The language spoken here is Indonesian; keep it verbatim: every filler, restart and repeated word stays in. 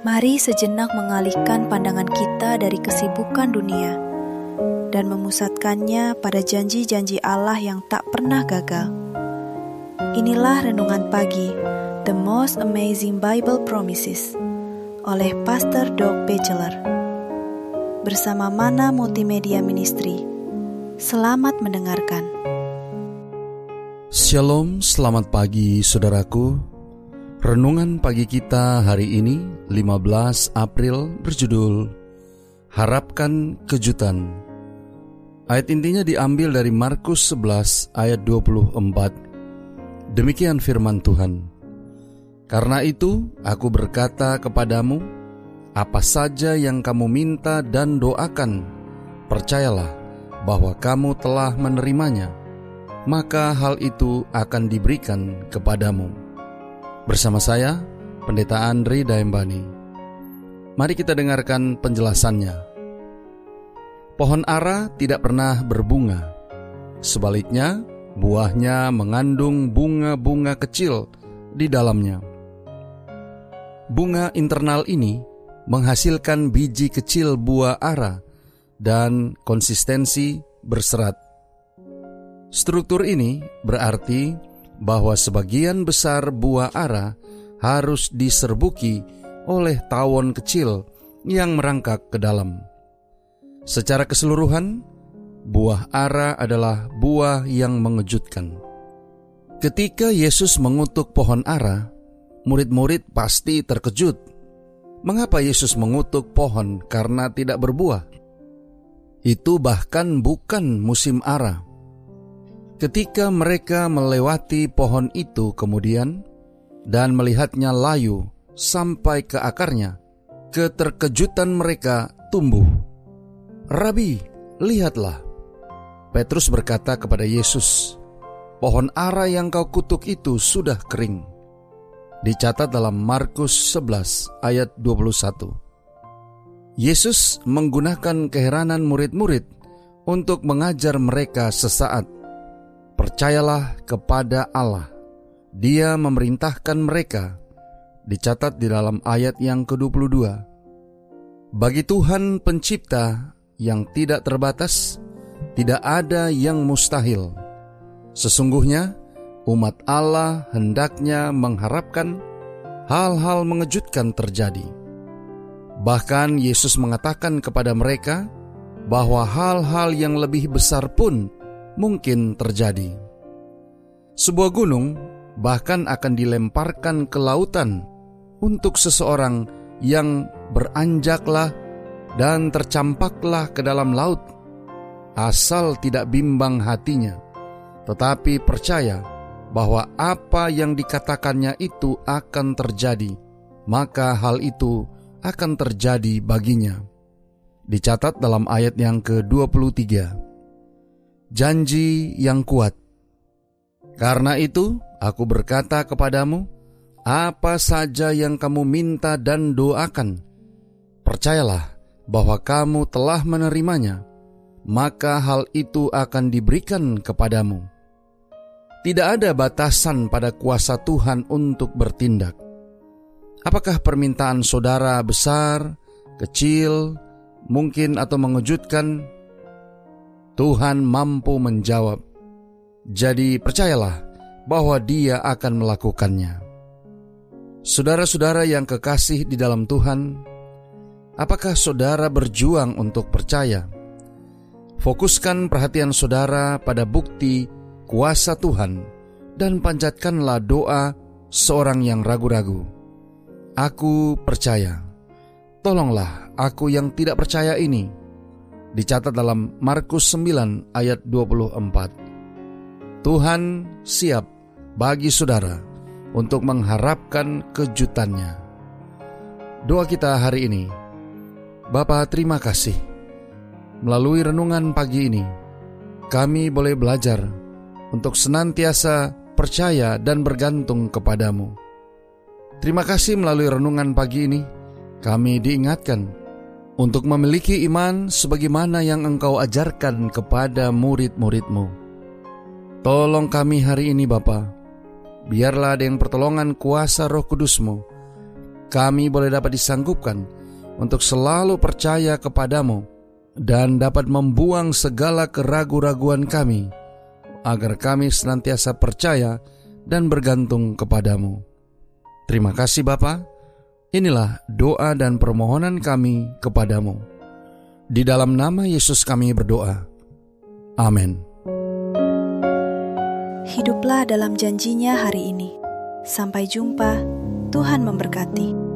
Mari sejenak mengalihkan pandangan kita dari kesibukan dunia dan memusatkannya pada janji-janji Allah yang tak pernah gagal. Inilah Renungan Pagi, The Most Amazing Bible Promises, oleh Pastor Doug Batchelor, bersama Mana Multimedia Ministry. Selamat mendengarkan. Shalom, selamat pagi saudaraku. Renungan pagi kita hari ini, lima belas April, berjudul Harapkan Kejutan. Ayat intinya diambil dari Markus sebelas ayat dua puluh empat. Demikian firman Tuhan. Karena itu, aku berkata kepadamu, apa saja yang kamu minta dan doakan, percayalah bahwa kamu telah menerimanya, maka hal itu akan diberikan kepadamu. Bersama saya, Pendeta Andri Daembani. Mari kita dengarkan penjelasannya. Pohon ara tidak pernah berbunga. Sebaliknya, buahnya mengandung bunga-bunga kecil di dalamnya. Bunga internal ini menghasilkan biji kecil buah ara dan konsistensi berserat. Struktur ini berarti bahwa sebagian besar buah ara harus diserbuki oleh tawon kecil yang merangkak ke dalam. Secara keseluruhan, buah ara adalah buah yang mengejutkan. Ketika Yesus mengutuk pohon ara, murid-murid pasti terkejut. Mengapa Yesus mengutuk pohon karena tidak berbuah? Itu bahkan bukan musim ara. Ketika mereka melewati pohon itu kemudian dan melihatnya layu sampai ke akarnya, keterkejutan mereka tumbuh. Rabi, lihatlah. Petrus berkata kepada Yesus, pohon ara yang kau kutuk itu sudah kering. Dicatat dalam Markus sebelas ayat dua puluh satu. Yesus menggunakan keheranan murid-murid untuk mengajar mereka sesaat. Percayalah kepada Allah. Dia memerintahkan mereka. Dicatat di dalam ayat yang ke dua puluh dua. Bagi Tuhan pencipta yang tidak terbatas, tidak ada yang mustahil. Sesungguhnya, umat Allah hendaknya mengharapkan hal-hal mengejutkan terjadi. Bahkan Yesus mengatakan kepada mereka bahwa hal-hal yang lebih besar pun mungkin terjadi. Sebuah gunung bahkan akan dilemparkan ke lautan untuk seseorang yang beranjaklah dan tercampaklah ke dalam laut, asal tidak bimbang hatinya, tetapi percaya bahwa apa yang dikatakannya itu akan terjadi, maka hal itu akan terjadi baginya. Dicatat dalam ayat yang ke dua puluh tiga. Janji yang kuat. Karena itu, aku berkata kepadamu, apa saja yang kamu minta dan doakan, percayalah bahwa kamu telah menerimanya, maka hal itu akan diberikan kepadamu. Tidak ada batasan pada kuasa Tuhan untuk bertindak. Apakah permintaan saudara besar, kecil, mungkin atau mengejutkan? Tuhan mampu menjawab. Jadi percayalah bahwa Dia akan melakukannya. Saudara-saudara yang kekasih di dalam Tuhan, apakah saudara berjuang untuk percaya? Fokuskan perhatian saudara pada bukti kuasa Tuhan dan panjatkanlah doa seorang yang ragu-ragu. Aku percaya. Tolonglah aku yang tidak percaya ini. Dicatat dalam Markus sembilan ayat dua puluh empat. Tuhan siap bagi saudara untuk mengharapkan kejutannya. Doa kita hari ini. Bapa, terima kasih. Melalui renungan pagi ini, kami boleh belajar untuk senantiasa percaya dan bergantung kepadamu. Terima kasih melalui renungan pagi ini, kami diingatkan untuk memiliki iman sebagaimana yang Engkau ajarkan kepada murid-murid-Mu. Tolong kami hari ini Bapa, biarlah dengan pertolongan kuasa Roh Kudus-Mu, kami boleh dapat disanggupkan untuk selalu percaya kepadamu dan dapat membuang segala keraguan-raguan kami, agar kami senantiasa percaya dan bergantung kepadamu. Terima kasih Bapa. Inilah doa dan permohonan kami kepadamu. Di dalam nama Yesus kami berdoa. Amin. Hiduplah dalam janjinya hari ini. Sampai jumpa. Tuhan memberkati.